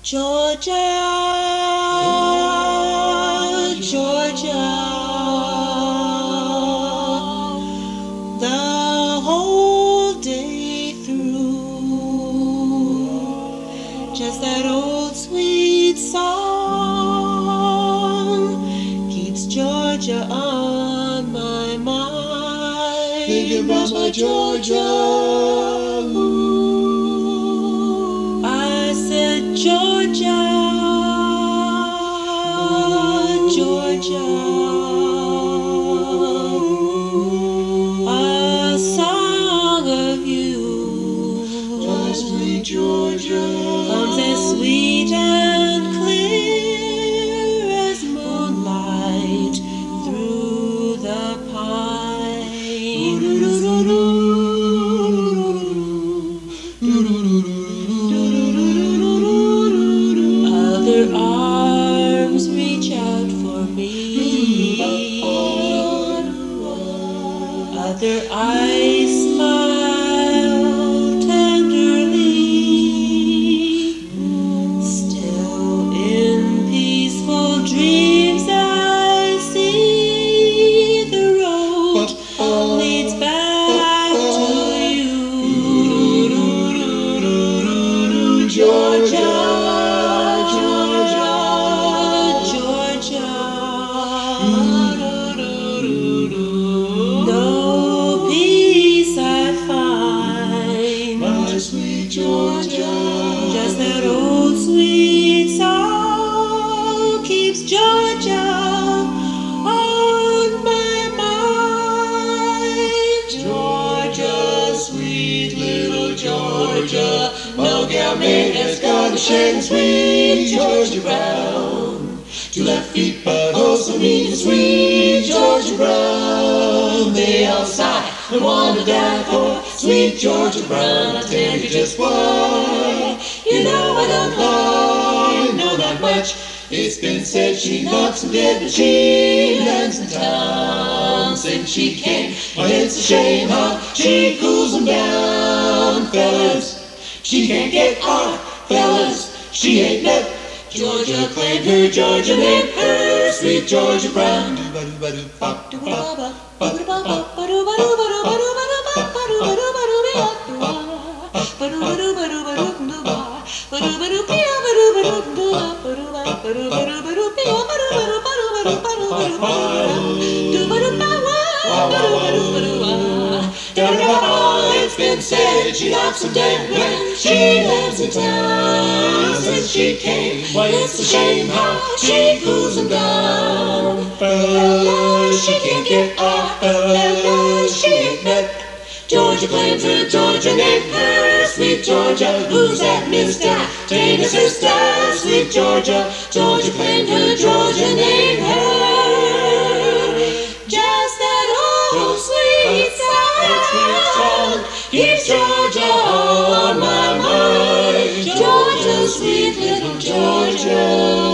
Georgia, Georgia, the whole day through, just that old sweet song keeps Georgia on my mind. Thinking about my Georgia. I said, Georgia, Georgia, a song of you, My sweet Georgia, comes as sweet and clear as moonlight through the pines. Other arms reach out for me, other eyes smile tenderly. Still in peaceful dreams I see the road leads back to you, Georgia. No peace I find, my sweet Georgia, just that old sweet song keeps Georgia on my mind. Georgia, sweet little Georgia, no gal made has got a shame, sweet Georgia Brown. Two left feet, but oh so mean, sweet Georgia Brown. They all sigh and want to die for sweet Georgia Brown. I tell you just why, you know I don't lie, no not much. It's been said she knocks them dead, but she lands in town since she came. Well, it's a shame how she cools them down, fellas. She can't get off, fellas. She ain't let Georgia claim her. Georgia named her sweet Georgia Brown. It's been said she knocks them dead when she lives in town since she came. Why, it's a shame how she cools them down. Fellas, she can't get off. Fellas, she ain't met. Georgia claims her, Georgia named her sweet Georgia. Who's that mister? Tain't her sister, sweet Georgia. Georgia claimed her, Georgia named her. Just that old sweet song keeps Georgia on my mind. Georgia, sweet little Georgia.